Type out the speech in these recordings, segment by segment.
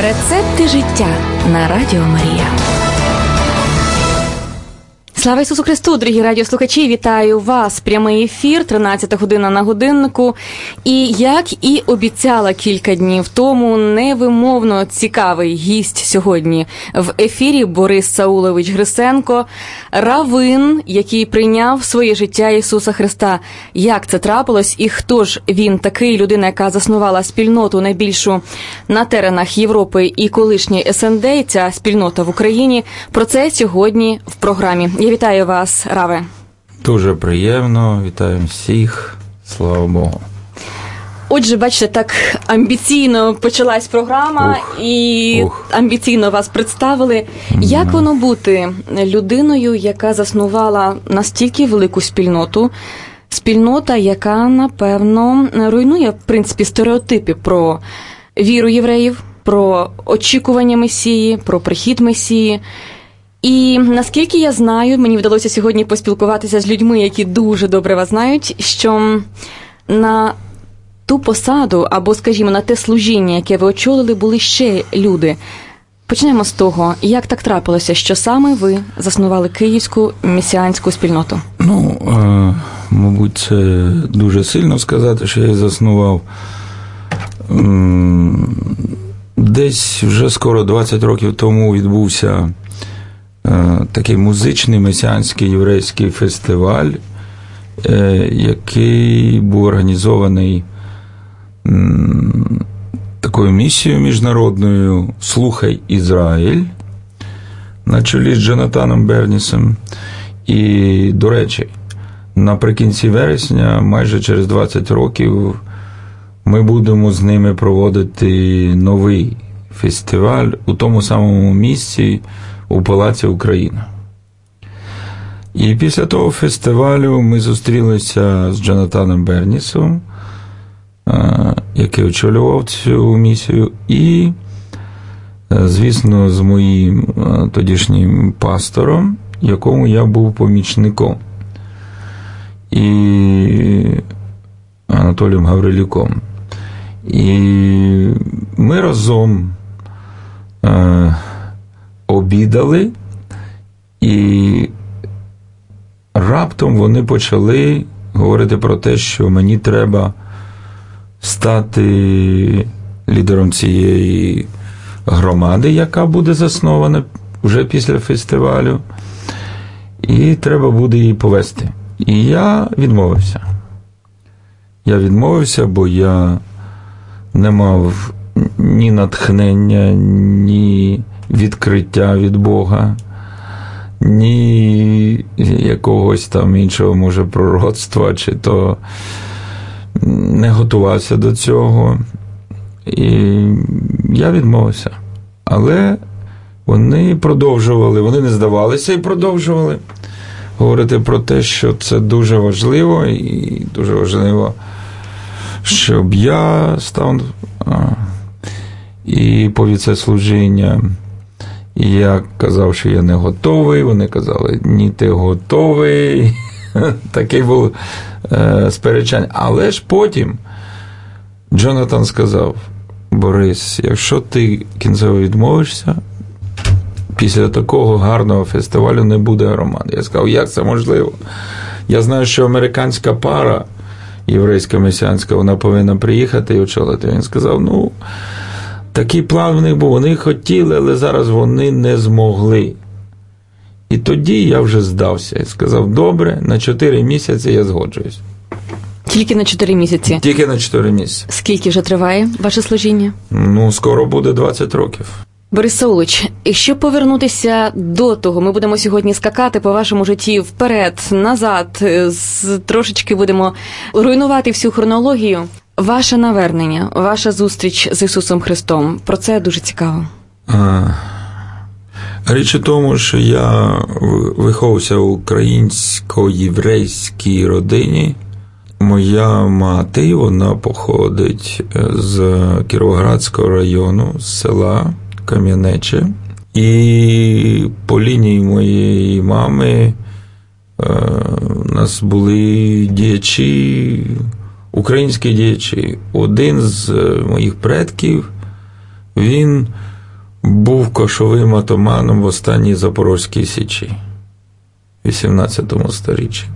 Рецепти життя на Радіо Марія. Слава Ісусу Христу, дорогі радіослухачі, вітаю вас. Прямий ефір, 13 година на годиннику. І як і обіцяла кілька днів тому, невимовно цікавий гість сьогодні в ефірі Борис Саулович Грисенко, раввин, який прийняв своє життя Ісуса Христа. Як це трапилось і хто ж він такий? Людина, яка заснувала спільноту найбільшу на теренах Європи і колишньої СНД, ця спільнота в Україні. Про це сьогодні в програмі. Я вітаю вас, Раве. Дуже приємно, вітаю всіх, слава Богу. Отже, бачите, так амбіційно почалась програма і амбіційно вас представили. Як воно бути людиною, яка заснувала настільки велику спільноту, спільнота, яка, напевно, руйнує, в принципі, стереотипи про віру євреїв, про очікування Месії, про прихід Месії. І наскільки я знаю, мені вдалося сьогодні поспілкуватися з людьми, які дуже добре вас знають, що на ту посаду, або, скажімо, на те служіння, яке ви очолили, були ще люди. Почнемо з того, як так трапилося, що саме ви заснували Київську месіанську спільноту? Мабуть, це дуже сильно сказати, що я заснував. Десь вже скоро 20 років тому відбувся такий музичний месіанський єврейський фестиваль, який був організований такою місією міжнародною «Слухай Ізраїль» на чолі з Джонатаном Бернісом. І, до речі, наприкінці вересня, майже через 20 років, ми будемо з ними проводити новий фестиваль у тому самому місці, у Палаці Україна. І після того фестивалю ми зустрілися з Джонатаном Бернісом, який очолював цю місію, і, звісно, з моїм тодішнім пастором, якому я був помічником, і Анатолієм Гаврилюком. І ми разом обідали, і раптом вони почали говорити про те, що мені треба стати лідером цієї громади, яка буде заснована вже після фестивалю, і треба буде її повести. І я відмовився. Бо я не мав ні натхнення, ні відкриття від Бога, ні якогось там іншого, може, пророцтва, чи то не готувався до цього. І я відмовився. Але вони продовжували, вони не здавалися і продовжували говорити про те, що це дуже важливо, і дуже важливо, щоб я став і повів це служіння. І я казав, що я не готовий, вони казали, ні, ти готовий. Такий був сперечання. Але ж потім Джонатан сказав: Борис, якщо ти кінцево відмовишся, після такого гарного фестивалю не буде громади. Я сказав, як це можливо? Я знаю, що американська пара єврейська месіанська, вона повинна приїхати і очолити. Він сказав, такий план в них був, вони хотіли, але зараз вони не змогли. І тоді я вже здався і сказав, добре, на 4 місяці я згоджуюсь. Тільки на 4 місяці? Тільки на 4 місяці. Скільки вже триває ваше служіння? Скоро буде 20 років. Борис Саулович, якщо повернутися до того, ми будемо сьогодні скакати по вашому житті вперед, назад, трошечки будемо руйнувати всю хронологію. Ваше навернення, ваша зустріч з Ісусом Христом, про це дуже цікаво. Річ у тому, що я виховався в українсько-єврейській родині. Моя мати, вона походить з Кіровоградського району, з села Кам'янече. І по лінії моєї мами у нас були діячі, українські діячі. Один з моїх предків, він був кошовим атаманом в останній Запорозькій Січі в 18 сторіччі.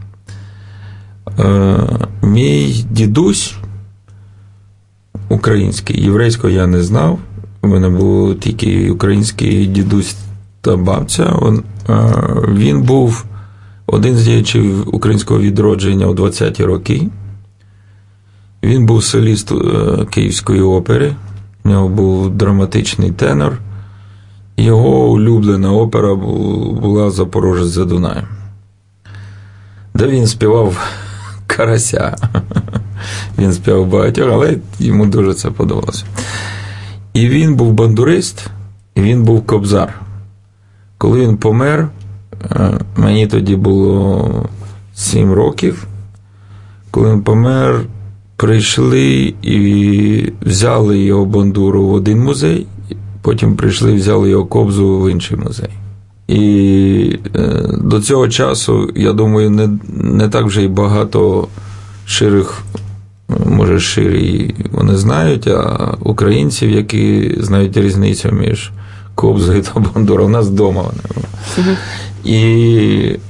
Мій дідусь український, єврейського я не знав, у мене був тільки український дідусь та бабця. Він був один з діячів українського відродження у 20-ті роки. Він був соліст Київської опери, у нього був драматичний тенор. Його улюблена опера була «Запорожець за Дунаєм», де він співав Карася. Він співав багатьох, але йому дуже це подобалося. І він був бандурист, і він був кобзар. Коли він помер, мені тоді було 7 років, коли він помер, прийшли і взяли його бандуру в один музей, потім прийшли і взяли його кобзу в інший музей. І до цього часу, я думаю, не так вже й багато ширих, може ширі вони знають, а українців, які знають різницю між кобзою та бандурою. У нас вдома вони. І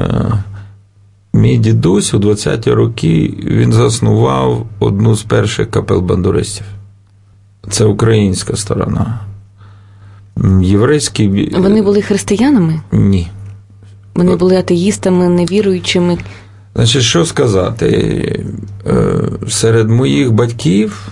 мій дідусь у 20-ті роки, він заснував одну з перших капел бандуристів. Це українська сторона. Єврейські... Вони були християнами? Ні. Вони були атеїстами, невіруючими? Значить, що сказати? Серед моїх батьків,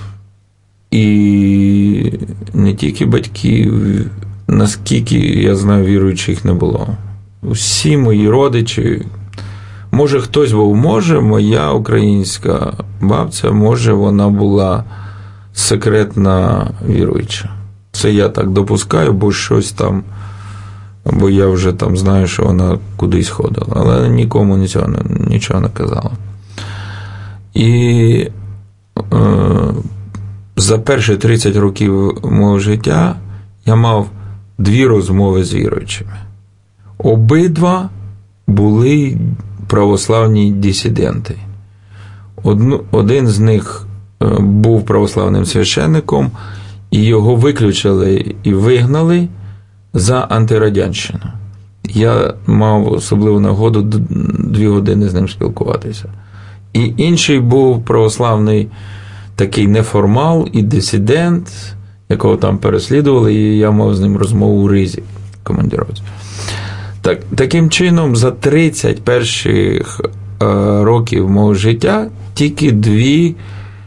і не тільки батьків, наскільки я знаю, віруючих не було. Всі мої родичі, може хтось був, може моя українська бабця, може вона була секретна віруюча. Це я так допускаю, бо щось там, бо я вже там знаю, що вона кудись ходила, але нікому нічого не казала. І за перші 30 років мого життя я мав 2 розмови з віруючими. Обидва були православні дисиденти. Один з них був православним священником, і його виключили і вигнали за антирадянщину. Я мав особливу нагоду 2 години з ним спілкуватися. І інший був православний такий неформал і дисидент, якого там переслідували, і я мав з ним розмову у Ризі, командировці. Таким чином, за 30 перших років мого життя тільки 2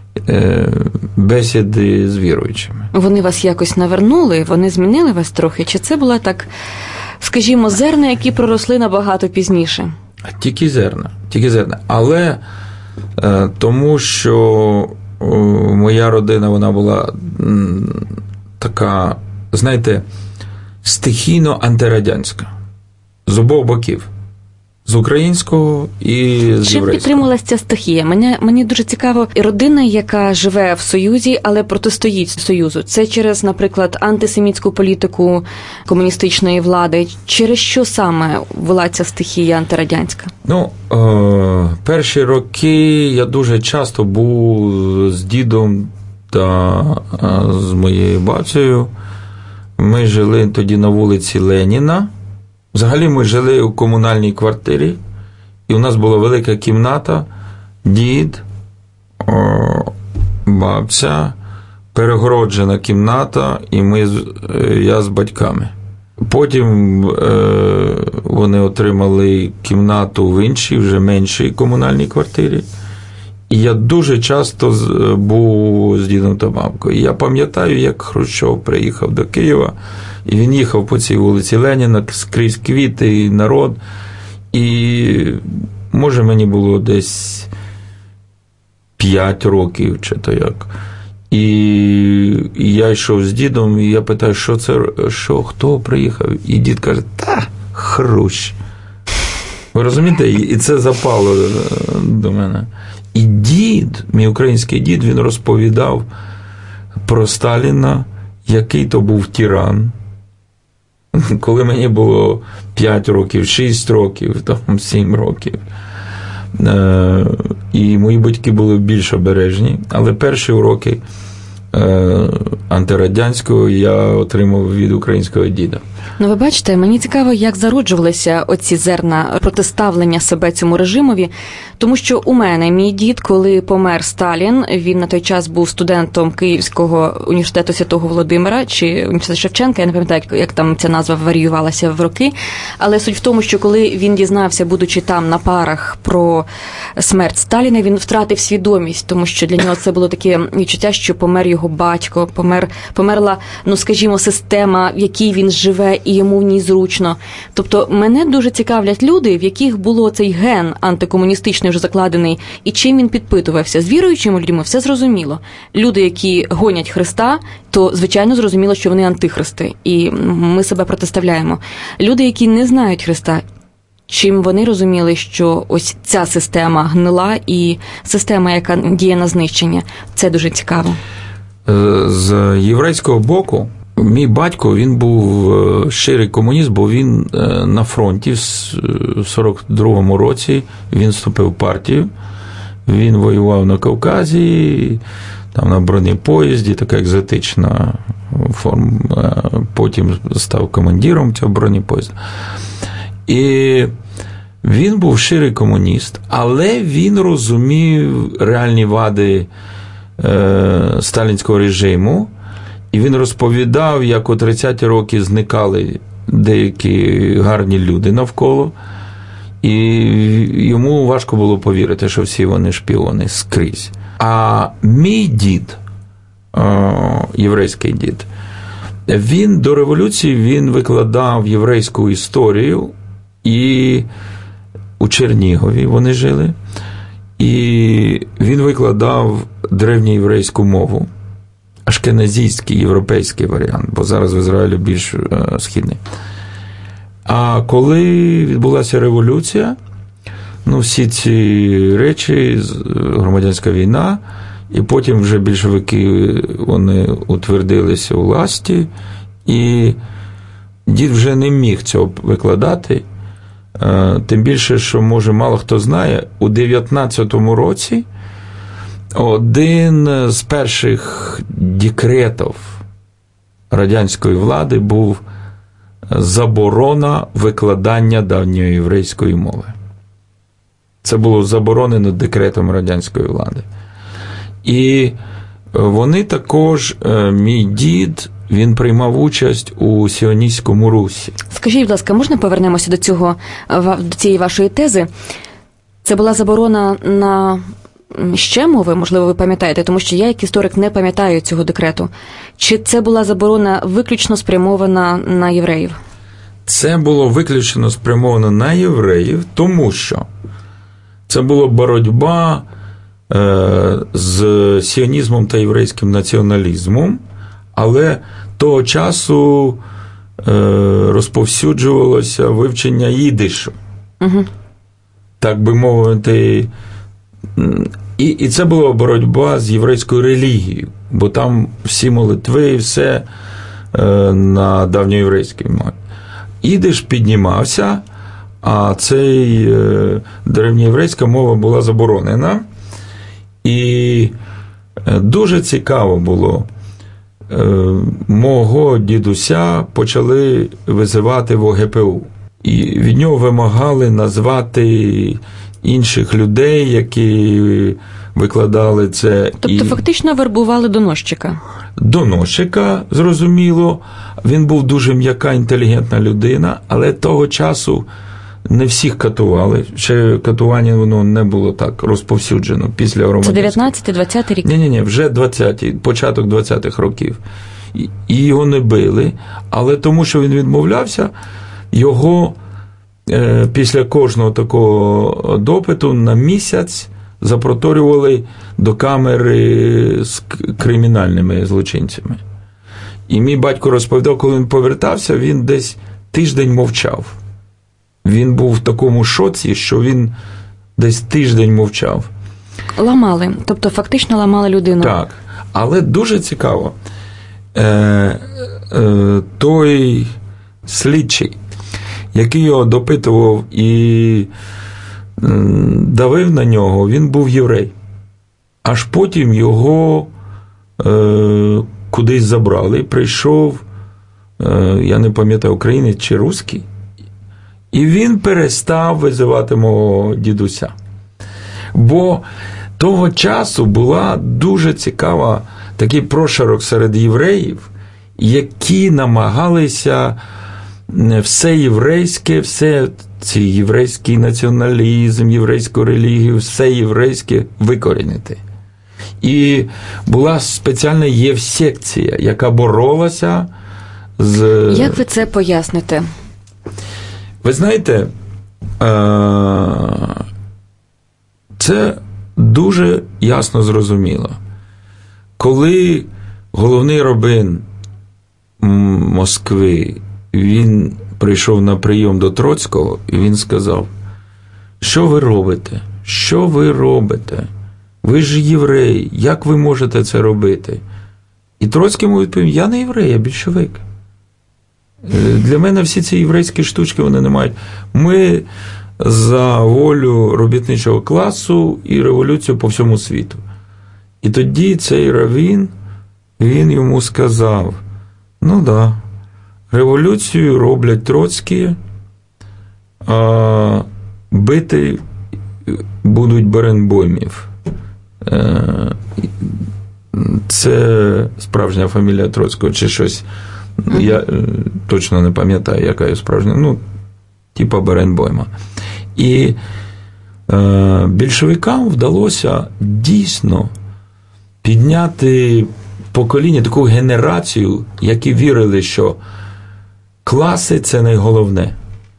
бесіди з віруючими. Вони вас якось навернули? Вони змінили вас трохи? Чи це була так, скажімо, зерна, які проросли набагато пізніше? Тільки зерна. Але тому, що моя родина, вона була така, знаєте, стихійно антирадянська. З обох боків. З українського і з єврейського. Чим підтримувалася ця стихія? Мені дуже цікаво, і родина, яка живе в Союзі, але протистоїть Союзу. Це через, наприклад, антисемітську політику комуністичної влади. Через що саме вела ця стихія антирадянська? Перші роки я дуже часто був з дідом та з моєю бабцею. Ми жили тоді на вулиці Леніна. Взагалі ми жили у комунальній квартирі, і у нас була велика кімната, дід, бабця, перегороджена кімната, і я з батьками. Потім вони отримали кімнату в іншій, вже меншій комунальній квартирі. І я дуже часто був з дідом та бабкою. І я пам'ятаю, як Хрущов приїхав до Києва, і він їхав по цій вулиці Леніна, скрізь квіти і народ. І, може, мені було десь 5 років, чи то як. І я йшов з дідом, і я питаю, хто приїхав? І дід каже, Хрущ. Ви розумієте? І це запало до мене. І дід, мій український дід, він розповідав про Сталіна, який то був тиран. Коли мені було 5 років, 6 років, 7 років. І мої батьки були більш обережні, але перші уроки антирадянського я отримав від українського діда. Ну, ви бачите, мені цікаво, як зароджувалися оці зерна протиставлення себе цьому режимові, тому що у мене мій дід, коли помер Сталін, він на той час був студентом Київського університету Святого Володимира, чи університету Шевченка, я не пам'ятаю, як там ця назва варіювалася в роки, але суть в тому, що коли він дізнався, будучи там на парах про смерть Сталіна, він втратив свідомість, тому що для нього це було таке відчуття, що помер його батько, померла, ну, скажімо, система, в якій він живе, і йому в ній зручно. Тобто мене дуже цікавлять люди, в яких було цей ген антикомуністичний вже закладений, і чим він підпитувався. З віруючими людьми все зрозуміло. Люди, які гонять Христа, то, звичайно, зрозуміло, що вони антихристи, і ми себе протиставляємо. Люди, які не знають Христа, чим вони розуміли, що ось ця система гнила і система, яка діє на знищення. Це дуже цікаво. З єврейського боку, мій батько, він був щирий комуніст, бо він на фронті в 42-му році він вступив в партію, він воював на Кавказі, там на бронепоїзді, така екзотична форма, потім став командиром цього бронепоїзда. І він був щирий комуніст, але він розумів реальні вади сталінського режиму, і він розповідав, як у 30-ті роки зникали деякі гарні люди навколо, і йому важко було повірити, що всі вони шпіони скрізь. А мій дід, єврейський дід, він до революції він викладав єврейську історію, і у Чернігові вони жили, і він викладав древньоєврейську мову, ашкеназійський, європейський варіант, бо зараз в Ізраїлі більш східний. А коли відбулася революція, ну, всі ці речі, громадянська війна, і потім вже більшовики, вони утвердилися у власті, і дід вже не міг цього викладати, тим більше, що, може, мало хто знає, у 19-му році один з перших декретів радянської влади був заборона викладання давньоєврейської мови. Це було заборонено декретом радянської влади. І вони також, мій дід, він приймав участь у сіоністському русі. Скажіть, будь ласка, можна повернемося до цієї вашої тези? Це була заборона на ще мови, можливо, ви пам'ятаєте, тому що я, як історик, не пам'ятаю цього декрету. Чи це була заборона виключно спрямована на євреїв? Це було виключно спрямовано на євреїв, тому що це була боротьба з сіонізмом та єврейським націоналізмом, але того часу розповсюджувалося вивчення їдишу. Угу. Так би мовити. І це була боротьба з єврейською релігією, бо там всі молитви, все на давньоєврейській мові. Їдиш піднімався, а цей древньоєврейська мова була заборонена. І дуже цікаво було, мого дідуся почали визивати в ОГПУ. І від нього вимагали назвати інших людей, які викладали це. Тобто фактично вербували доносчика? Доносчика, зрозуміло. Він був дуже м'яка, інтелігентна людина, але того часу не всіх катували. Ще катування воно не було так розповсюджено після громадянського. Це 19-20 рік? Ні, вже 20-ті, початок 20-х років. І його не били, але тому, що він відмовлявся, його після кожного такого допиту на місяць запроторювали до камери з кримінальними злочинцями. І мій батько розповідав, коли він повертався, він десь тиждень мовчав. Він був в такому шоці, що він десь тиждень мовчав. Ламали, тобто фактично ламали людину. Так, але дуже цікаво. Той слідчий, який його допитував і давив на нього, він був єврей. Аж потім його кудись забрали, прийшов, я не пам'ятаю, українець чи русський, і він перестав визивати мого дідуся. Бо того часу була дуже цікава такий прошарок серед євреїв, які намагалися все єврейське, все цей єврейський націоналізм, єврейську релігію, все єврейське викорінити. І була спеціальна євсекція, яка боролася з... Як ви це поясните? Ви знаєте, це дуже ясно зрозуміло. Коли головний раввин Москви, він прийшов на прийом до Троцького, і він сказав: що ви робите? Що ви робите? Ви ж євреї, як ви можете це робити? І Троцький йому відповів: я не єврей, я більшовик. Для мене всі ці єврейські штучки, вони не мають. Ми за волю робітничого класу і революцію по всьому світу. І тоді цей раввін, він йому сказав: ну да, революцію роблять Троцькі, а бити будуть Баренбоймів. Це справжня фамілія Троцького чи щось. Я точно не пам'ятаю, яка є справжня. Ну, типа Баренбойма. І більшовикам вдалося дійсно підняти покоління, таку генерацію, які вірили, що класи – це найголовне.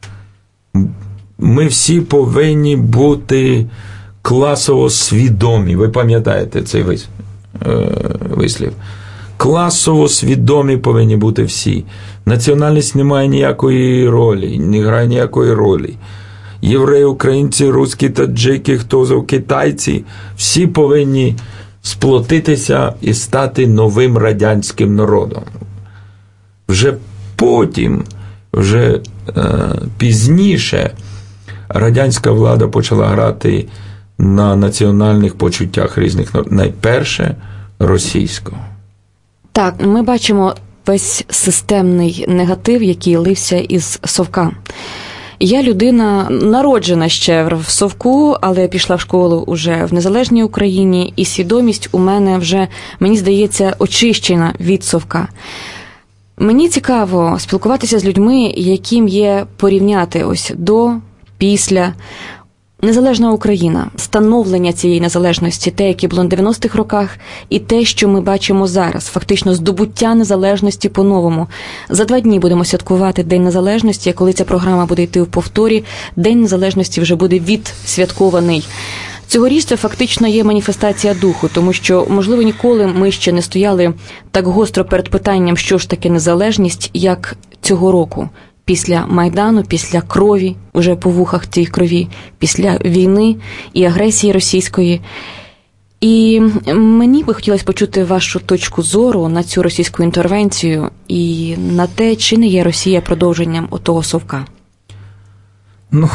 Ми всі повинні бути класово свідомі. Ви пам'ятаєте цей вислів? Класово свідомі повинні бути всі. Національність не має ніякої ролі, не грає ніякої ролі. Євреї, українці, русські, таджики, хто китайці – всі повинні сплотитися і стати новим радянським народом. Вже потім, вже пізніше радянська влада почала грати на національних почуттях різних народів. Найперше – російського. Так, ми бачимо весь системний негатив, який лився із Совка. Я людина, народжена ще в Совку, але пішла в школу уже в незалежній Україні, і свідомість у мене вже, мені здається, очищена від Совка. Мені цікаво спілкуватися з людьми, яким є порівняти ось до, після. Незалежна Україна, становлення цієї незалежності, те, яке було на 90-х роках, і те, що ми бачимо зараз, фактично здобуття незалежності по-новому. За 2 дні будемо святкувати День Незалежності, а коли ця програма буде йти в повторі, День Незалежності вже буде відсвяткований. Цьогоріч це фактично є маніфестація духу, тому що, можливо, ніколи ми ще не стояли так гостро перед питанням, що ж таке незалежність, як цього року. Після Майдану, після крові, уже по вухах цієї крові, після війни і агресії російської. І мені би хотілося почути вашу точку зору на цю російську інтервенцію і на те, чи не є Росія продовженням отого Совка. Ну,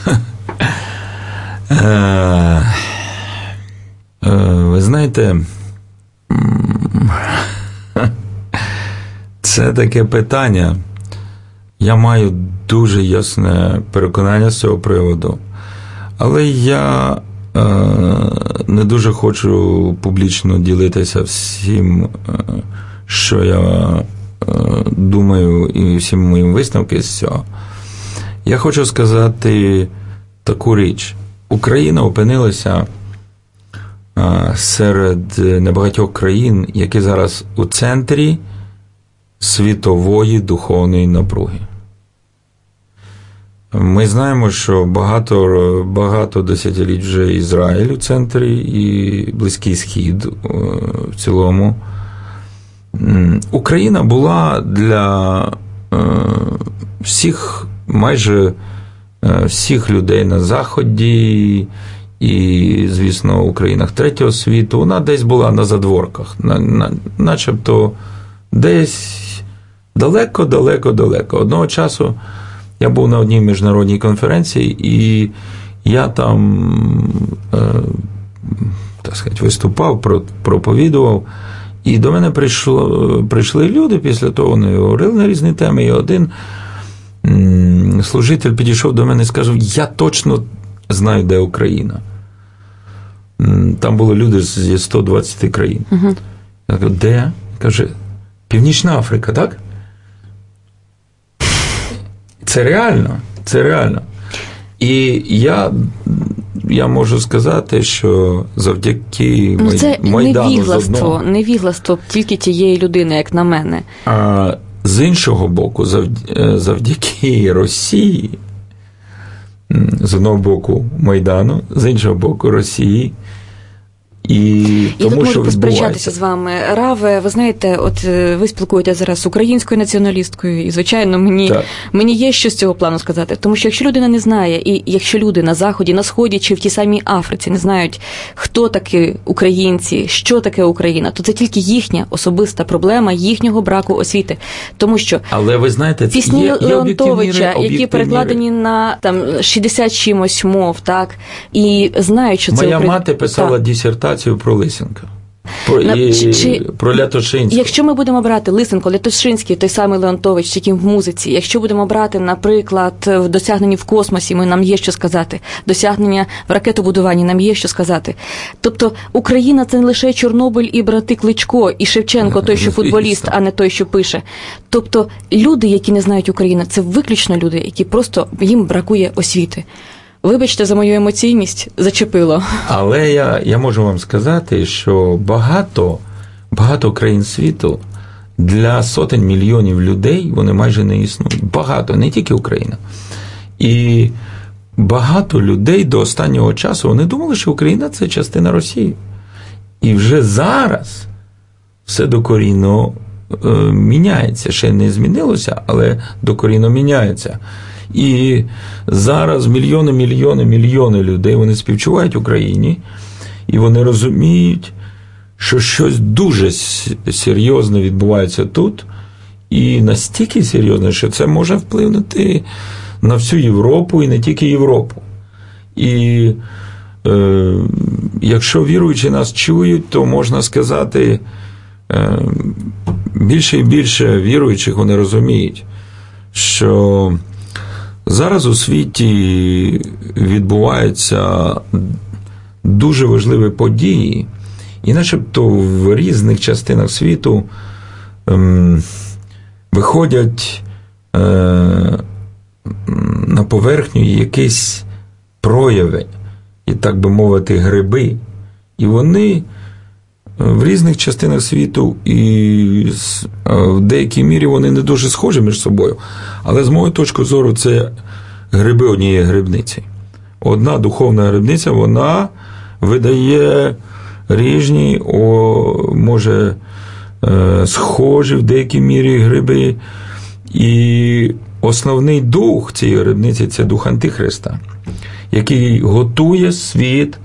ви знаєте, це таке питання. Я маю дуже ясне переконання з цього приводу, але я не дуже хочу публічно ділитися всім, що я думаю, і всім моїм висновки з цього. Я хочу сказати таку річ. Україна опинилася серед небагатьох країн, які зараз у центрі світової духовної напруги. Ми знаємо, що багато десятиліть вже Ізраїль у центрі і Близький Схід в цілому. Україна була для всіх, майже всіх людей на Заході і, звісно, у країнах Третього світу, вона десь була на задворках, начебто десь далеко. Одного часу я був на одній міжнародній конференції, і я там, так сказати, виступав, проповідував, І до мене прийшли люди, після того вони говорили на різні теми, і один служитель підійшов до мене і сказав, я точно знаю, де Україна. Там були люди зі 120 країн. Uh-huh. Я кажу, де? Каже, Північна Африка, так? Це реально. І я можу сказати, що завдяки Майдану невігластво тільки тієї людини, як на мене. А з іншого боку, завдяки Росії, з одного боку Майдану, з іншого боку Росії, і тому, тут що можу посперечатися з вами. Раве, ви знаєте, от ви спілкуєтеся зараз з українською націоналісткою, і, звичайно, мені є що з цього плану сказати. Тому що якщо людина не знає, і якщо люди на Заході, на Сході чи в тій самій Африці не знають, хто такі українці, що таке Україна, то це тільки їхня особиста проблема їхнього браку освіти. Тому що але ви знаєте, пісні Леонтовича, які перекладені на 60 чимось мов, так, і знають, що це Моя мати писала дисертацію про Лисенка. Про Лятошинського. Якщо ми будемо брати Лисенко, Лятошинський, той самий Леонтович, тільки в музиці, якщо будемо брати, наприклад, в досягненні в космосі, нам є що сказати, досягнення в ракетобудуванні, нам є що сказати. Тобто Україна – це не лише Чорнобиль і брати Кличко, і Шевченко, той, що футболіст, а не той, що пише. Тобто люди, які не знають Україну, це виключно люди, які просто, їм бракує освіти. Вибачте за мою емоційність, зачепило. Але я можу вам сказати, що багато країн світу для сотень мільйонів людей вони майже не існують. Багато, не тільки Україна. І багато людей до останнього часу, вони думали, що Україна – це частина Росії. І вже зараз все докорінно міняється. Ще не змінилося, але докорінно міняється. І зараз мільйони людей, вони співчувають Україні, і вони розуміють, що щось дуже серйозне відбувається тут, і настільки серйозне, що це може вплинути на всю Європу, і не тільки Європу. І якщо віруючі нас чують, то можна сказати, більше і більше віруючих вони розуміють, що зараз у світі відбуваються дуже важливі події, і начебто в різних частинах світу виходять на поверхню якісь прояви, і, так би мовити, гриби. І вони в різних частинах світу, і в деякій мірі вони не дуже схожі між собою. Але з моєї точки зору це гриби однієї грибниці. Одна духовна грибниця, вона видає різні, може, схожі в деякій мірі гриби. І основний дух цієї грибниці – це дух Антихриста, який готує світ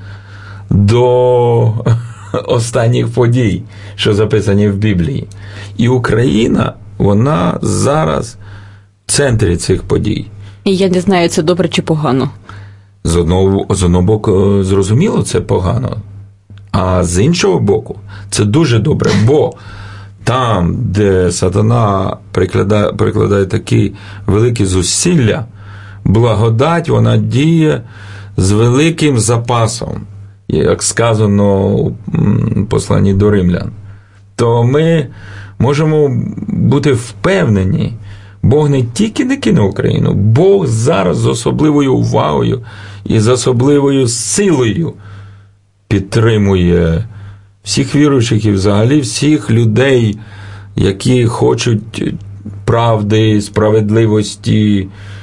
до останніх подій, що записані в Біблії. І Україна, вона зараз в центрі цих подій. І я не знаю, це добре чи погано. З одного боку, зрозуміло, це погано. А з іншого боку, це дуже добре, бо там, де сатана прикладає такі великі зусилля, благодать, вона діє з великим запасом, як сказано у посланні до римлян. То ми можемо бути впевнені, Бог не тільки не кине Україну, Бог зараз з особливою увагою і з особливою силою підтримує всіх віруючих і взагалі всіх людей, які хочуть правди, справедливості,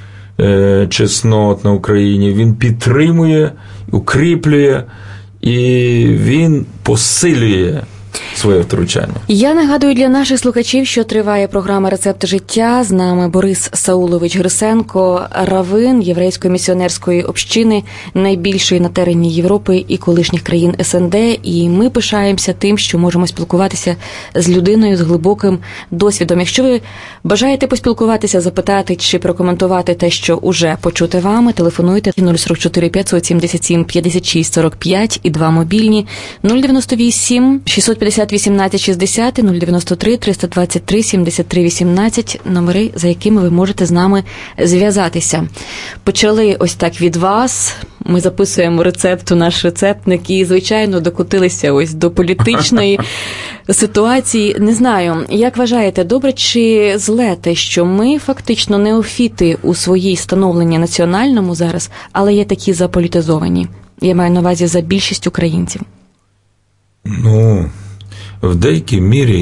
чеснот на Україні. Він підтримує, укріплює і він посилює своє втручання. Я нагадую для наших слухачів, що триває програма «Рецепти життя». З нами Борис Саулович Грисенко, раввин Єврейської місіонерської общини, найбільшої на терені Європи і колишніх країн СНД. І ми пишаємося тим, що можемо спілкуватися з людиною з глибоким досвідом. Якщо ви бажаєте поспілкуватися, запитати чи прокоментувати те, що уже почути вами, телефонуйте 044 577 56 45 і 2 мобільні 098 658 1860 093 323 73 18 номери, за якими ви можете з нами зв'язатися. Почали ось так від вас. Ми записуємо рецепт у наш рецептник і, звичайно, докотилися ось до політичної ситуації. Не знаю, як вважаєте, добре чи зле те, що ми фактично неофіти у своїй становленні національному зараз, але є такі заполітизовані? Я маю на увазі за більшість українців. Ну, в деякій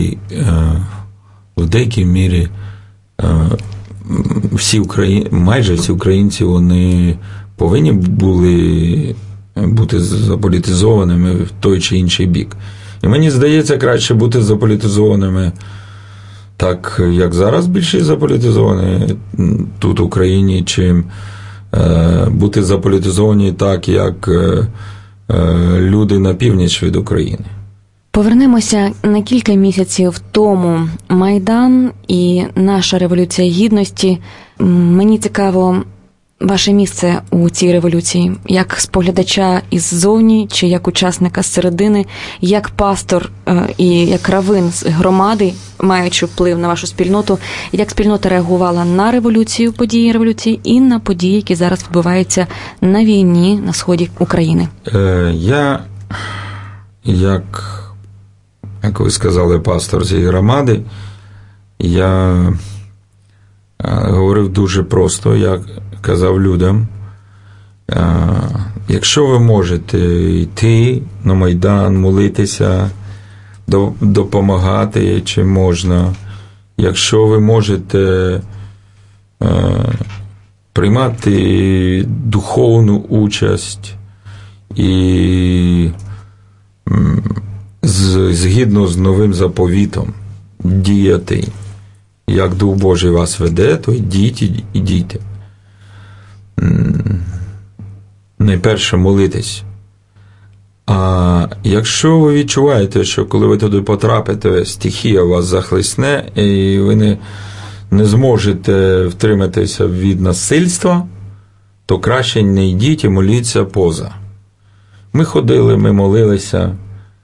мірі майже всі українці, вони повинні були бути заполітизованими в той чи інший бік. І мені здається, краще бути заполітизованими так, як зараз більше заполітизовані тут в Україні, чим бути заполітизовані так, як люди на північ від України. Повернемося на кілька місяців тому. Майдан і наша Революція Гідності. Мені цікаво ваше місце у цій революції, як споглядача іззовні, чи як учасника зсередини, як пастор і як равин з громади, маючи вплив на вашу спільноту, як спільнота реагувала на революцію, події революції і на події, які зараз відбуваються на війні на сході України. Я, як ви сказали, пастор цієї громади, я говорив дуже просто, я казав людям, якщо ви можете йти на Майдан, молитися, допомагати, чи можна, якщо ви можете приймати духовну участь і згідно з новим заповітом діяти, як Дух Божий вас веде, то йдіть. Найперше молитись. А якщо ви відчуваєте, що коли ви туди потрапите, стихія вас захлесне, і ви не зможете втриматися від насильства, то краще не йдіть і моліться поза. Ми ходили, ми молилися.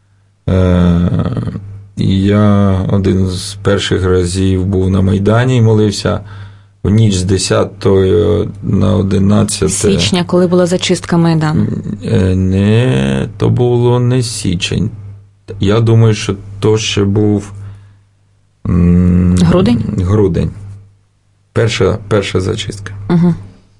Я один з перших разів був на Майдані і молився в ніч з 10 на 11 січня, коли була зачистка Майдану. То було не січень. Я думаю, що то ще був грудень. Перша зачистка. Угу.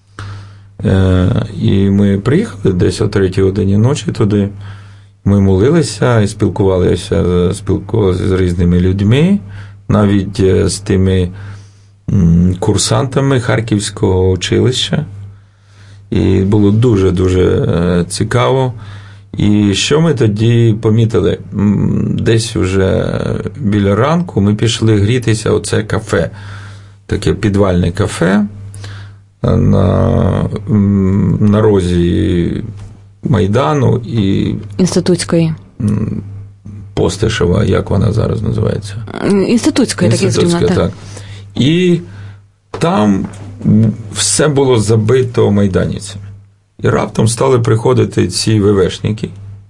І ми приїхали десь о 3 годині ночі туди. Ми молилися і спілкувалися з різними людьми, навіть з тими курсантами Харківського училища. І було дуже-дуже цікаво. І що ми тоді помітили? Десь вже біля ранку ми пішли грітися у це кафе, таке підвальне кафе на розі Майдану і Інститутської. Постишева, як вона зараз називається? Інститутської, так. І там все було забито майданівцями. І раптом стали приходити ці ВВшники.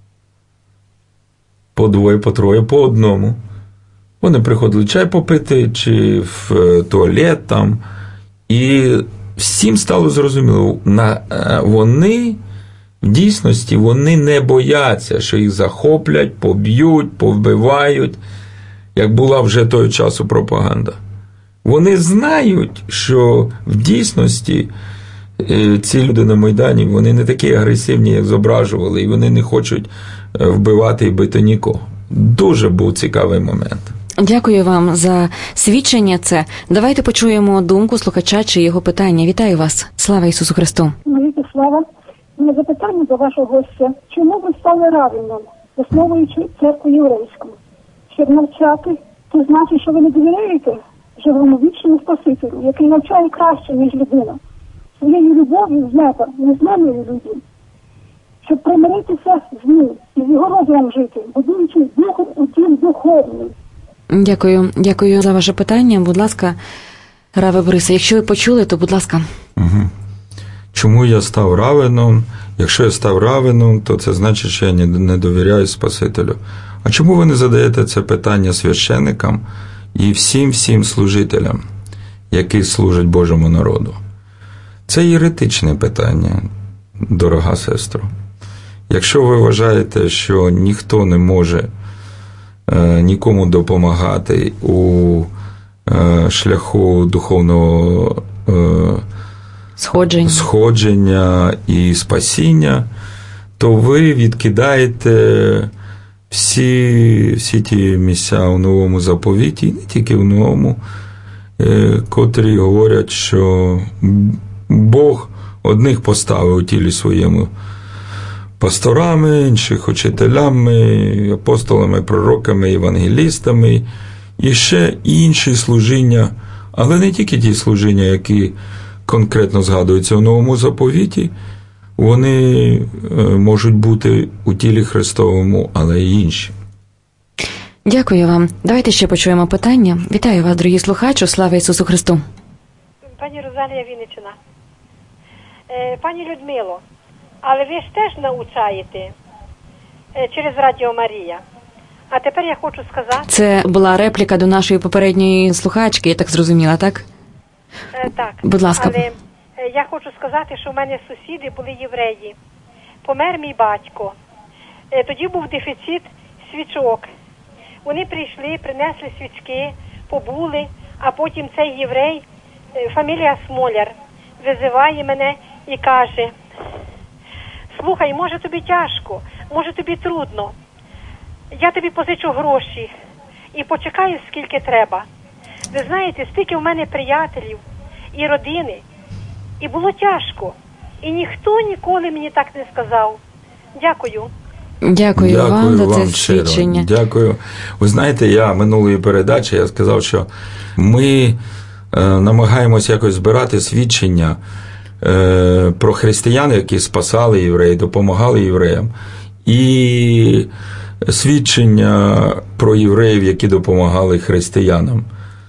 По двоє, по троє, по одному. Вони приходили чай попити, чи в туалет там. І всім стало зрозуміло, вони в дійсності вони не бояться, що їх захоплять, поб'ють, повбивають, як була вже того часу пропаганда. Вони знають, що в дійсності ці люди на Майдані, вони не такі агресивні, як зображували, і вони не хочуть вбивати і бити нікого. Дуже був цікавий момент. Дякую вам за свідчення це. Давайте почуємо думку слухача чи його питання. Вітаю вас. Слава Ісусу Христу. Навіки слава. Моє запитання до вашого гостя. Чому ви стали раввином, засновуючи церкву єврейську? Щоб навчати, це значить, що ви не довіряєте живому вічному Спасителю, який навчає краще, ніж людина. Своєю любов'ю з неба не змінює людей. Щоб примиритися з ним і з його розумом жити, будуючи духом у дім духовний. Дякую за ваше питання. Будь ласка, Раве Борисе, якщо ви почули, то будь ласка. Угу. Чому я став раввином? Якщо я став раввином, то це значить, що я не довіряю Спасителю. а чому ви не задаєте це питання священникам і всім служителям, які служать Божому народу? Це єретичне питання, дорога сестро. Якщо ви вважаєте, що ніхто не може нікому допомагати у шляху духовного сходження і спасіння, то ви відкидаєте всі ті місця у Новому Заповіті, і не тільки в Новому, котрі говорять, що Бог одних поставив у тілі своєму пасторами, інших учителями, апостолами, пророками, євангелістами, і ще інші служіння, але не тільки ті служіння, які конкретно згадуються у Новому Заповіті, вони можуть бути у тілі Христовому, але й інші. Дякую вам. Давайте ще почуємо питання. Вітаю вас, дорогі слухачі. Слава Ісусу Христу. Пані Розалія, Вінниччина. Пані Людмило, але ви ж теж навчаєте через Радіо Марія. А тепер я хочу сказати... Це була репліка до нашої попередньої слухачки, я так зрозуміла, так? Так. Будь ласка. Але я хочу сказати, що в мене сусіди були євреї. Помер мій батько. Тоді був дефіцит свічок. Вони прийшли, принесли свічки, побули, а потім цей єврей, фамілія Смоляр, визиває мене і каже: слухай, може тобі тяжко, може тобі трудно. Я тобі позичу гроші і почекаю, скільки треба. Ви знаєте, стільки в мене приятелів і родини, і було тяжко. І ніхто ніколи мені так не сказав. Дякую. Дякую вам за це свідчення. Дякую. Ви знаєте, я минулої передачі я сказав, що ми намагаємося якось збирати свідчення про християн, які спасали євреїв, допомагали євреям, і свідчення про євреїв, які допомагали християнам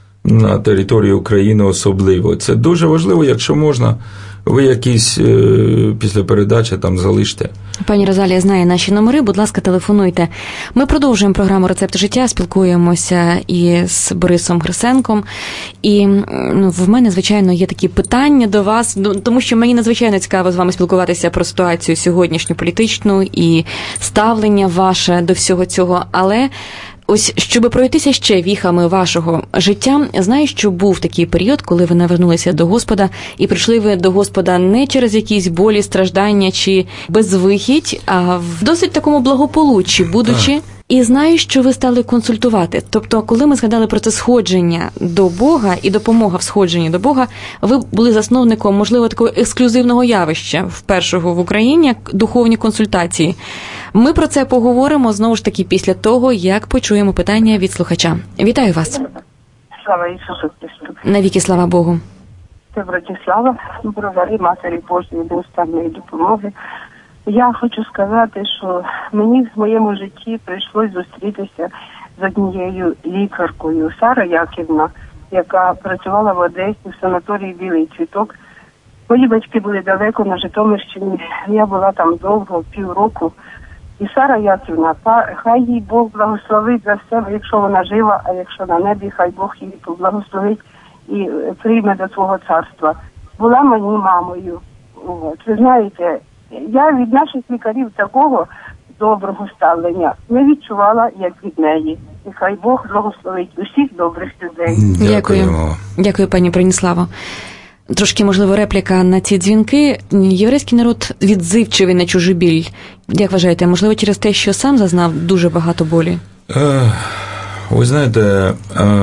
на території України особливо. Це дуже важливо, якщо можна, ви якісь після передачі там залиште. Пані Розалія знає наші номери, будь ласка, телефонуйте. Ми продовжуємо програму «Рецепти життя», спілкуємося і з Борисом Грисенком. І в мене, звичайно, є такі питання до вас, тому що мені надзвичайно цікаво з вами спілкуватися про ситуацію сьогоднішню політичну і ставлення ваше до всього цього, але... Ось, щоб пройтися ще віхами вашого життя, знаю, що був такий період, коли ви навернулися до Господа, і прийшли ви до Господа не через якісь болі, страждання чи безвихідь, а в досить такому благополуччі, будучи. І знаю, що ви стали консультувати. Тобто, коли ми згадали про це сходження до Бога і допомога в сходженні до Бога, ви були засновником, можливо, такого ексклюзивного явища, впершого в Україні, духовні консультації. Ми про це поговоримо, знову ж таки, після того, як почуємо питання від слухача. Вітаю вас. Слава Ісусу Христу. Навіки слава Богу. Це Братислава, бровари Матері Божої неустанної допомоги. Я хочу сказати, що мені в моєму житті прийшлось зустрітися з однією лікаркою, Сара Яківна, яка працювала в Одесі в санаторії «Білий цвіток». Мої батьки були далеко на Житомирщині, я була там довго, півроку. І Сара Яківна, хай їй Бог благословить за все, якщо вона жива, а якщо на небі, хай Бог її поблагословить і прийме до свого царства. Була мені мамою. Ви знаєте, я від наших лікарів такого доброго ставлення не відчувала, як від неї. І хай Бог благословить усіх добрих людей. Дякую. Дякую, пані Броніславо. Трошки, можливо, репліка на ці дзвінки. Єврейський народ відзивчивий на чужий біль. Як вважаєте, можливо, через те, що сам зазнав дуже багато болі? Ви знаєте,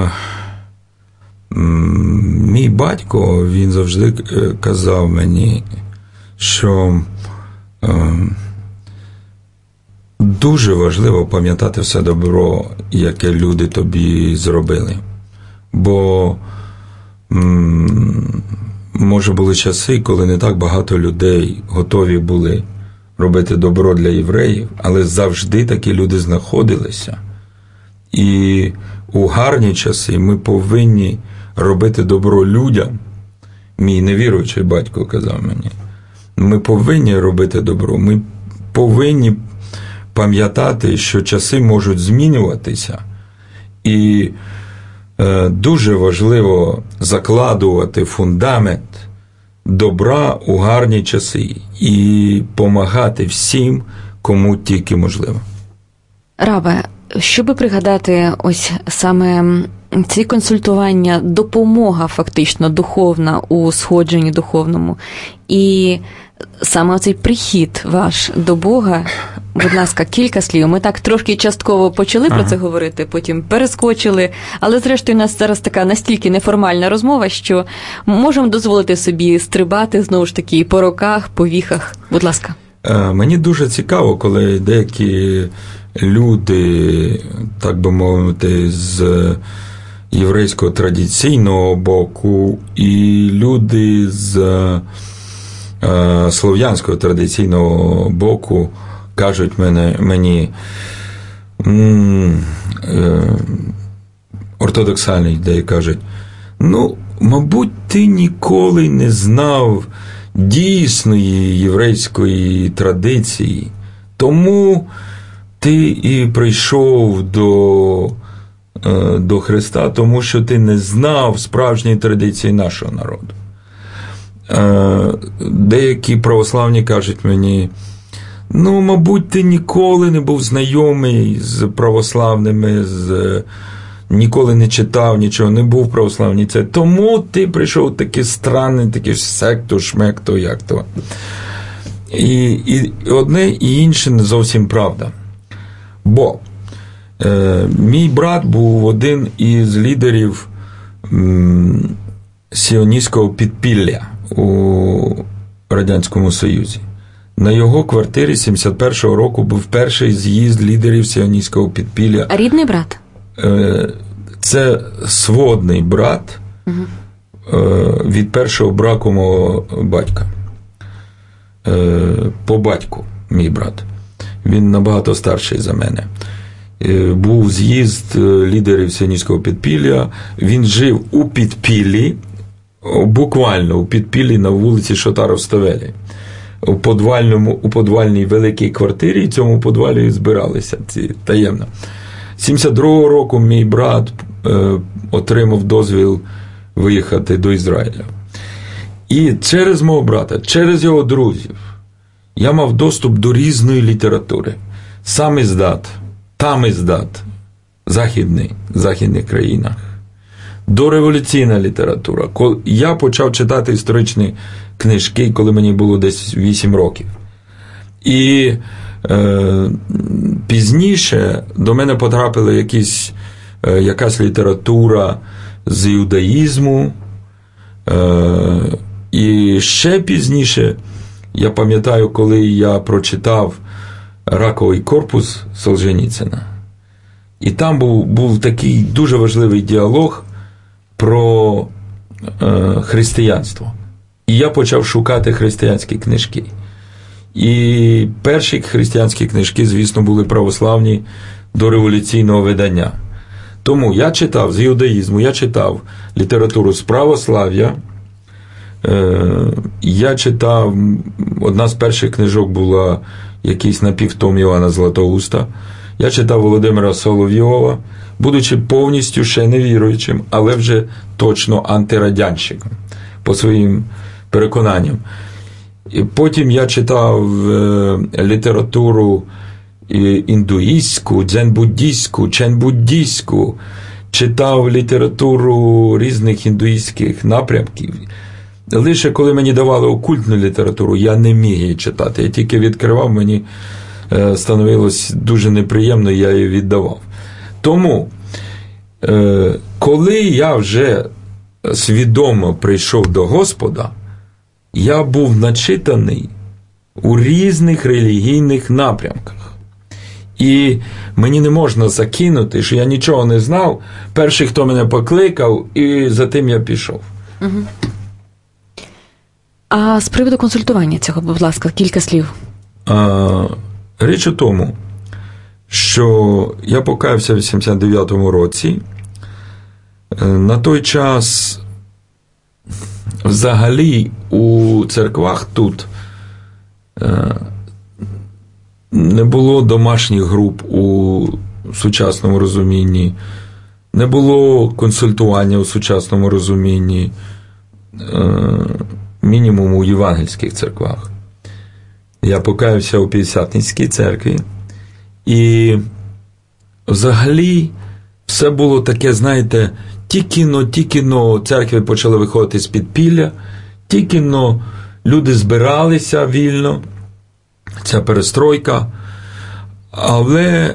мій батько, він завжди казав мені, що дуже важливо пам'ятати все добро, яке люди тобі зробили. Бо може були часи, коли не так багато людей готові були робити добро для євреїв, але завжди такі люди знаходилися. І у гарні часи ми повинні робити добро людям. Мій невіруючий батько казав мені, ми повинні робити добро, ми повинні пам'ятати, що часи можуть змінюватися, і дуже важливо закладувати фундамент добра у гарні часи і помагати всім, кому тільки можливо. Рабе, щоби пригадати ось саме ці консультування, допомога фактично духовна у сходженні духовному, і саме цей прихід ваш до Бога, будь ласка, кілька слів. Ми так трошки частково почали про це говорити, потім перескочили, але зрештою у нас зараз така настільки неформальна розмова, що можемо дозволити собі стрибати, знову ж таки, по роках, по віхах. Будь ласка. Мені дуже цікаво, коли деякі люди, так би мовити, з єврейського традиційного боку і люди з слов'янського традиційного боку кажуть мені ортодоксальні ідеї кажуть, мабуть, ти ніколи не знав дійсної єврейської традиції, тому ти і прийшов до Христа, тому що ти не знав справжньої традиції нашого народу. Деякі православні кажуть мені, мабуть, ти ніколи не був знайомий з православними, ніколи не читав нічого, не був православний. Тому ти прийшов такий странний, такий секту, шмекту, як то. І одне і інше не зовсім правда. Бо мій брат був один із лідерів сіоністського підпілля у Радянському Союзі. На його квартирі 71-го року був перший з'їзд лідерів сіоністського підпілля. А рідний брат? Це сводний брат від першого браку мого батька. По батьку мій брат. Він набагато старший за мене. Був з'їзд лідерів сіоністського підпілля. Він жив у підпіллі, буквально у підпіллі на вулиці Шотаров-Ставелі. У подвальній великій квартирі, і цьому подвалі збиралися ці таємно. 72-го року мій брат отримав дозвіл виїхати до Ізраїля. І через мого брата, через його друзів, я мав доступ до різної літератури. Сам іздат, там іздат, в західних країнах. Дореволюційна література. Я почав читати історичні книжки, коли мені було десь 8 років. І пізніше до мене потрапила якась література з іудаїзму. І ще пізніше, я пам'ятаю, коли я прочитав «Раковий корпус» Солженіцина. І там був такий дуже важливий діалог про християнство. І я почав шукати християнські книжки. І перші християнські книжки, звісно, були православні до революційного видання. Тому я читав з іудаїзму, я читав літературу з православ'я, я читав, одна з перших книжок була якийсь напівтом Івана Златоуста, я читав Володимира Соловйова, будучи повністю ще невіруючим, але вже точно антирадянщиком, по своїм переконанням. І потім я читав літературу індуїстську, дзен-буддійську, чен-буддійську, читав літературу різних індуїстських напрямків. Лише коли мені давали окультну літературу, я не міг її читати. Я тільки відкривав, мені становилось дуже неприємно, я її віддавав. Тому, коли я вже свідомо прийшов до Господа, я був начитаний у різних релігійних напрямках. І мені не можна закинути, що я нічого не знав. Перший, хто мене покликав, і за тим я пішов. Угу. А з приводу консультування цього, будь ласка, кілька слів. Річ у тому, що я покаявся в 89-му році. На той час взагалі у церквах тут не було домашніх груп у сучасному розумінні, не було консультування у сучасному розумінні, мінімум у євангельських церквах. Я покаявся у П'ятдесятницькій церкві, і взагалі все було таке, знаєте, тільки-но церкви почали виходити з підпілля, тільки-но люди збиралися вільно, ця перестройка, але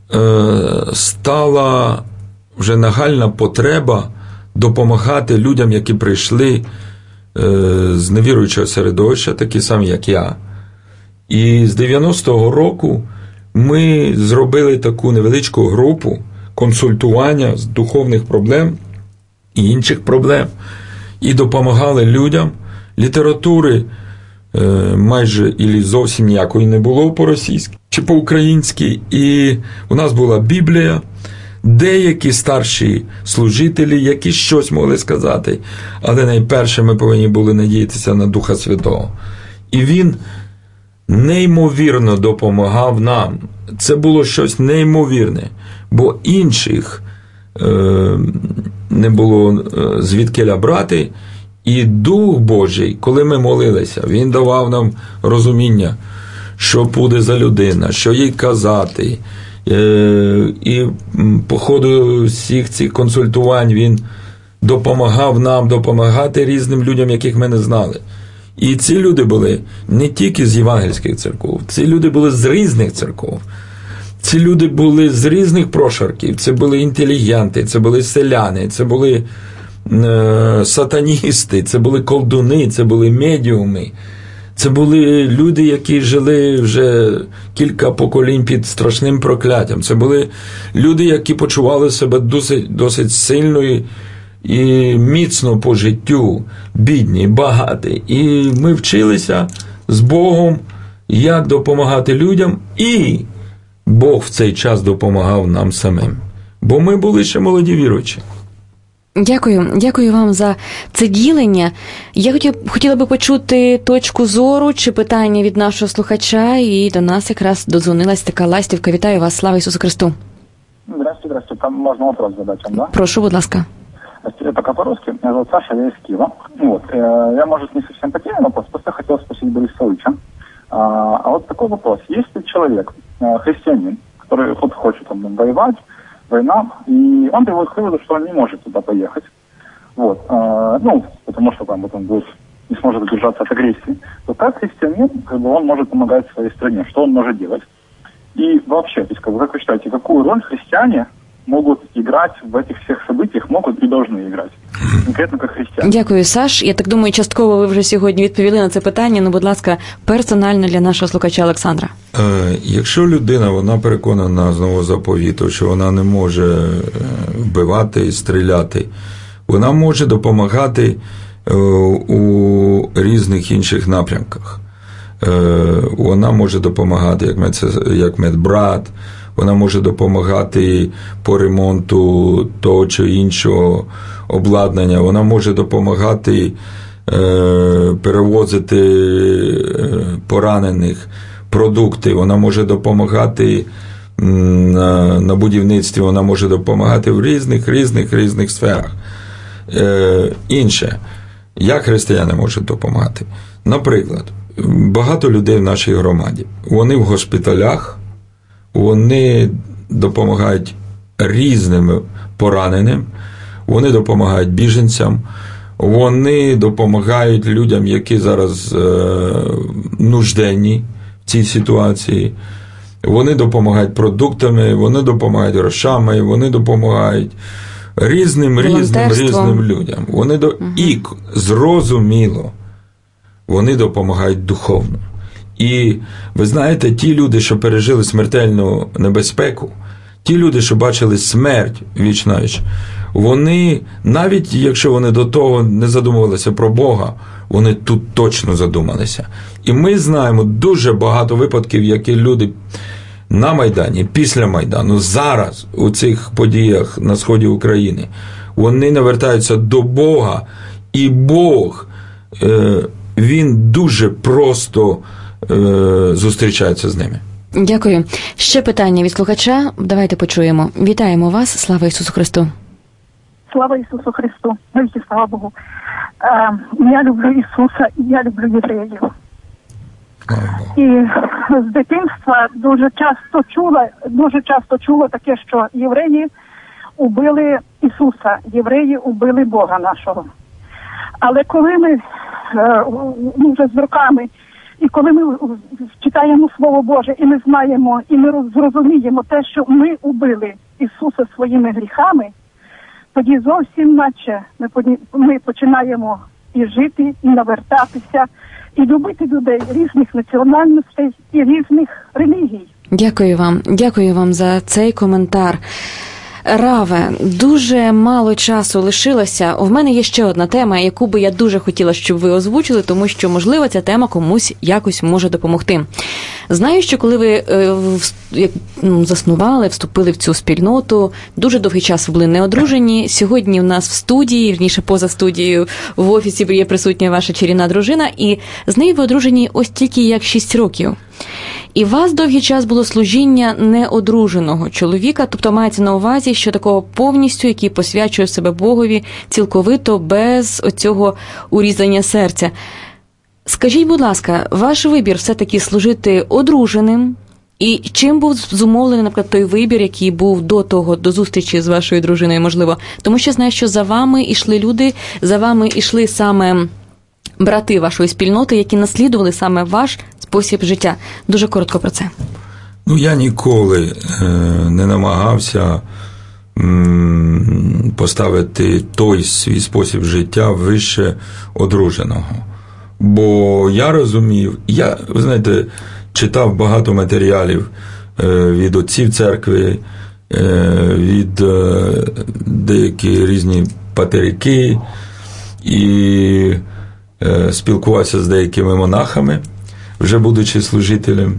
стала вже нагальна потреба допомагати людям, які прийшли з невіруючого середовища, такі самі, як я. І з 90-го року ми зробили таку невеличку групу консультування з духовних проблем і інших проблем, і допомагали людям. Літератури майже і зовсім ніякої не було по-російськи чи по-українськи, і у нас була Біблія, деякі старші служителі, які щось могли сказати, але найперше ми повинні були надіятися на Духа Святого. І він неймовірно допомагав нам. Це було щось неймовірне, бо інших не було звідкиля брати. І Дух Божий, коли ми молилися, Він давав нам розуміння, що буде за людина, що їй казати. І по ходу всіх цих консультувань Він допомагав нам допомагати різним людям, яких ми не знали. І ці люди були не тільки з євангельських церков, ці люди були з різних церков. Ці люди були з різних прошарків, це були інтелігенти, це були селяни, це були сатаністи, це були колдуни, це були медіуми, це були люди, які жили вже кілька поколінь під страшним прокляттям, це були люди, які почували себе досить сильно і міцно по життю, бідні, багаті. І ми вчилися з Богом, як допомагати людям, і Бог в цей час допомагав нам самим. Бо ми були ще молоді віруючі. Дякую вам за це ділення. Я хотіла би почути точку зору чи питання від нашого слухача, і до нас якраз додзвонилась така ластівка. Вітаю вас, слава Ісусу Христу. Здравствуйте. Там можно вопрос задать вам, да? Прошу, будь ласка. Пока по-русски. Меня зовут Саша, я из Киева. Вот. Я, может, не совсем потерян вопрос, просто хотел спросить Борисовича. А вот такой вопрос. Если человек, христианин, который вот хочет воевать, война, и он приводит к выводу, что он не может туда поехать, вот, потому что там вот он будет, не сможет удержаться от агрессии, то как христианин, он может помогать своей стране, что он может делать? И вообще, то есть, как вы считаете, какую роль христиане могут играть в этих всех событиях, могут и должны играть, конкретно как християни? Дякую, Саш. Я так думаю, частково ви вже сьогодні відповіли на це питання, ну, будь ласка, персонально для нашого слухача Олександра. Якщо людина, вона переконана з Нового заповіту, що вона не може вбивати і стріляти, вона може допомагати у різних інших напрямках. Вона може допомагати як медбрат, вона може допомагати по ремонту того чи іншого обладнання, вона може допомагати перевозити поранених, продукти, вона може допомагати на будівництві, вона може допомагати в різних сферах. Інше, як християни можуть допомагати? Наприклад, багато людей в нашій громаді, вони в госпіталях, вони допомагають різним пораненим, вони допомагають біженцям, вони допомагають людям, які зараз нужденні в цій ситуації, вони допомагають продуктами, вони допомагають грошами, вони допомагають різним людям. І зрозуміло, вони допомагають духовно. І ви знаєте, ті люди, що пережили смертельну небезпеку, ті люди, що бачили смерть віч-навіч, вони, навіть якщо вони до того не задумувалися про Бога, вони тут точно задумалися. І ми знаємо дуже багато випадків, які люди на Майдані, після Майдану, зараз у цих подіях на сході України, вони навертаються до Бога, і Бог, Він дуже просто зустрічається з ними. Дякую. Ще питання від слухача. Давайте почуємо. Вітаємо вас. Слава Ісусу Христу. Слава Ісусу Христу. Велике слава Богу. Я люблю Ісуса і я люблю євреїв. І з дитинства дуже часто чула таке, що євреї убили Ісуса, євреї убили Бога нашого. Але коли ми вже з роками, і коли ми читаємо Слово Боже, і ми знаємо, і ми зрозуміємо те, що ми убили Ісуса своїми гріхами, тоді зовсім наче ми починаємо і жити, і навертатися, і любити людей різних національностей і різних релігій. Дякую вам за цей коментар. Раве, дуже мало часу лишилося. У мене є ще одна тема, яку би я дуже хотіла, щоб ви озвучили, тому що, можливо, ця тема комусь якось може допомогти. Знаю, що коли ви заснували, вступили в цю спільноту, дуже довгий час були неодружені. Сьогодні у нас в студії, вірніше поза студією, в офісі є присутня ваша чарівна дружина, і з нею ви одружені ось тільки як 6 років. І у вас довгий час було служіння неодруженого чоловіка, тобто мається на увазі, що такого повністю, який посвячує себе Богові цілковито, без оцього урізання серця. Скажіть, будь ласка, ваш вибір все-таки служити одруженим, і чим був зумовлений, наприклад, той вибір, який був до зустрічі з вашою дружиною, можливо? Тому що знаю, що за вами йшли люди, за вами йшли саме брати вашої спільноти, які наслідували саме ваш спосіб життя. Дуже коротко про це. Я ніколи не намагався поставити той свій спосіб життя вище одруженого. Бо я розумів, ви знаєте, читав багато матеріалів від отців церкви, від деякі різні патерики, і спілкувався з деякими монахами, вже будучи служителем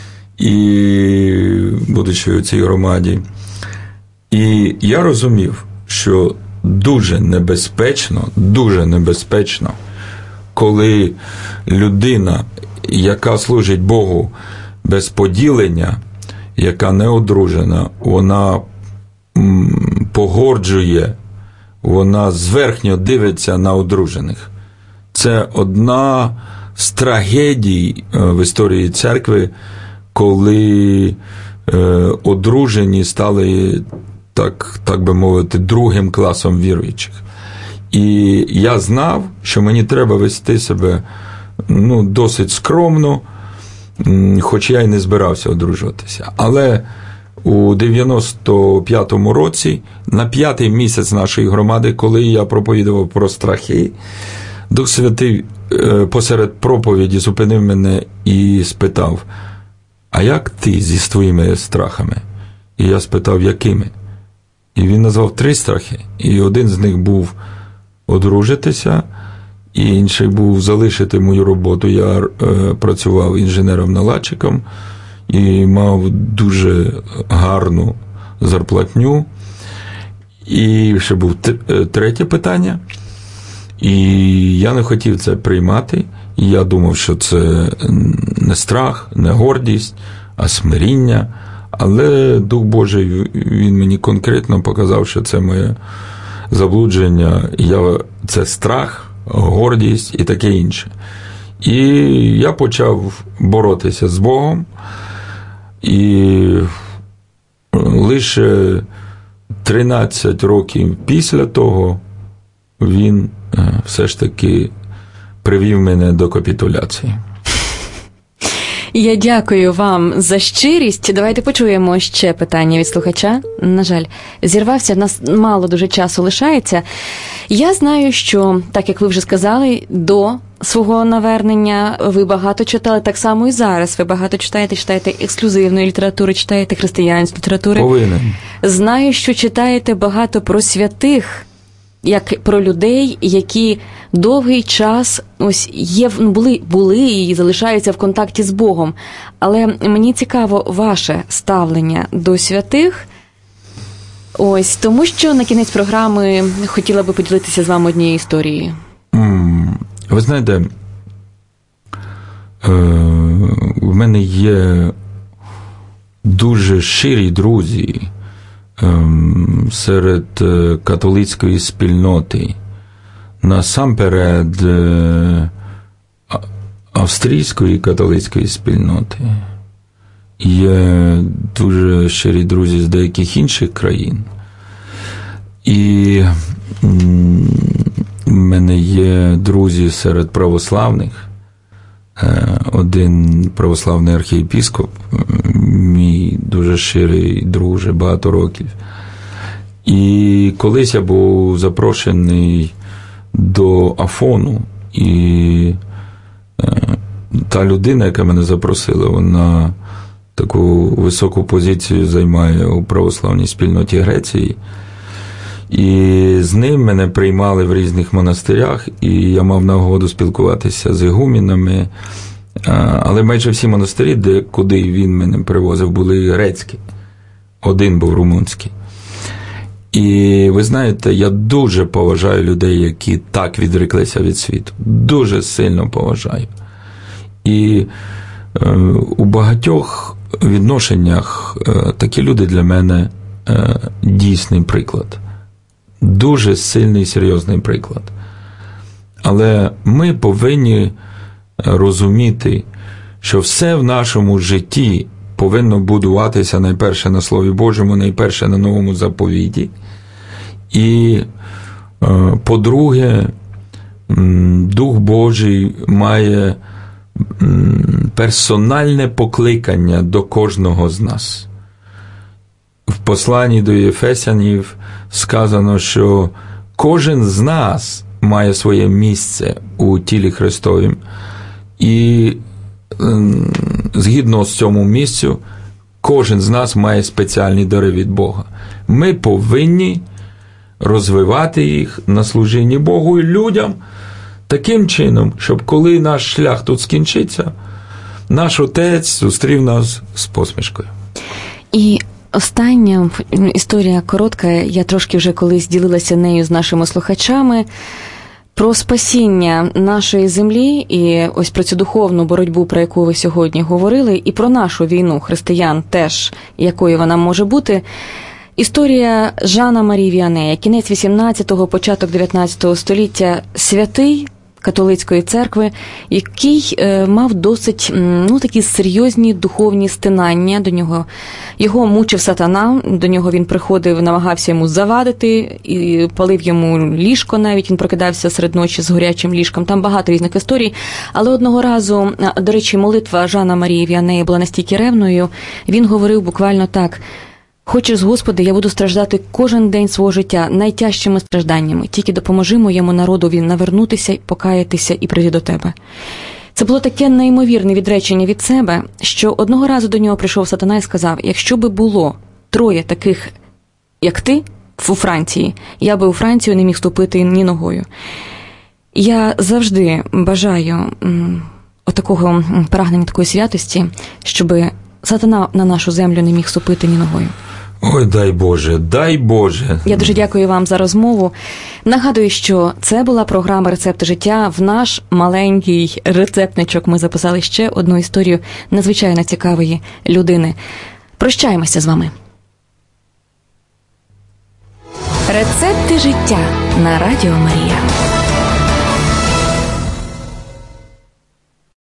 і будучи у цій громаді. І я розумів, що дуже небезпечно, коли людина, яка служить Богу без поділення, яка не одружена, вона погорджує, вона зверхньо дивиться на одружених. Це одна з трагедій в історії церкви, коли одружені стали, так би мовити, другим класом віруючих. І я знав, що мені треба вести себе досить скромно, хоч я й не збирався одружуватися. Але у 95-му році, на 5-й місяць нашої громади, коли я проповідував про страхи, Дух Святий посеред проповіді зупинив мене і спитав: а як ти зі своїми страхами? І я спитав, якими? І він назвав 3 страхи. І один з них був одружитися, і інший був залишити мою роботу. Я працював інженером-наладчиком і мав дуже гарну зарплатню. І ще був 3 питання. І я не хотів це приймати. І я думав, що це не страх, не гордість, а смиріння. Але Дух Божий, він мені конкретно показав, що це моє заблудження. Це страх, гордість і таке інше. І я почав боротися з Богом. І лише 13 років після того він все ж таки привів мене до капітуляції. Я дякую вам за щирість. Давайте почуємо ще питання від слухача. На жаль, зірвався, в нас мало дуже часу лишається. Я знаю, що, так як ви вже сказали, до свого навернення ви багато читали, так само і зараз. Ви багато читаєте ексклюзивної літератури, читаєте християнської літератури. Повинен. Знаю, що читаєте багато про святих, як про людей, які довгий час були і залишаються в контакті з Богом. Але мені цікаво ваше ставлення до святих. Ось, тому що на кінець програми хотіла би поділитися з вами однією історією. Ви знаєте, в мене є дуже щирі друзі серед католицької спільноти, насамперед австрійської католицької спільноти. Є дуже щирі друзі з деяких інших країн. І в мене є друзі серед православних. Один православний архієпископ, мій дуже щирий друже, багато років. І колись я був запрошений до Афону, і та людина, яка мене запросила, вона таку високу позицію займає у православній спільноті Греції. І з ним мене приймали в різних монастирях, і я мав нагоду спілкуватися з ігумінами, але майже всі монастирі, куди він мене привозив, були грецькі. Один був румунський. І ви знаєте, я дуже поважаю людей, які так відреклися від світу. Дуже сильно поважаю. І у багатьох відношеннях такі люди для мене дійсний приклад. Дуже сильний, серйозний приклад. Але ми повинні розуміти, що все в нашому житті повинно будуватися найперше на Слові Божому, найперше на Новому заповіті. І, по-друге, Дух Божий має персональне покликання до кожного з нас. В посланні до Єфесянів сказано, що кожен з нас має своє місце у тілі Христовім. І згідно з цьому місцю, кожен з нас має спеціальні дари від Бога. Ми повинні розвивати їх на служінні Богу і людям таким чином, щоб коли наш шлях тут скінчиться, наш Отець зустрів нас з посмішкою. І остання історія коротка, я трошки вже колись ділилася нею з нашими слухачами, про спасіння нашої землі і ось про цю духовну боротьбу, про яку ви сьогодні говорили, і про нашу війну християн теж, якою вона може бути. Історія Жана Марі Віанея, кінець 18-го, початок 19-го століття, святий католицької церкви, який мав досить, такі серйозні духовні стинання до нього. Його мучив сатана, до нього він приходив, намагався йому завадити, і палив йому ліжко навіть, він прокидався серед ночі з горячим ліжком. Там багато різних історій. Але одного разу, до речі, молитва Жана Марії Віанея була настільки ревною, він говорив буквально так: «Хочеш, Господи, я буду страждати кожен день свого життя найтяжчими стражданнями. Тільки допоможи моєму народові навернутися, покаятися і прийти до Тебе». Це було таке неймовірне відречення від себе, що одного разу до нього прийшов сатана і сказав: «Якщо би було 3 таких, як ти, у Франції, я би у Францію не міг ступити ні ногою». Я завжди бажаю отакого прагнення, такої святості, щоб сатана на нашу землю не міг ступити ні ногою. Ой, дай Боже, дай Боже. Я дуже дякую вам за розмову. Нагадую, що це була програма «Рецепти життя». В наш маленький рецептничок ми записали ще одну історію надзвичайно цікавої людини. Прощаємося з вами. Рецепти життя на Радіо Марія.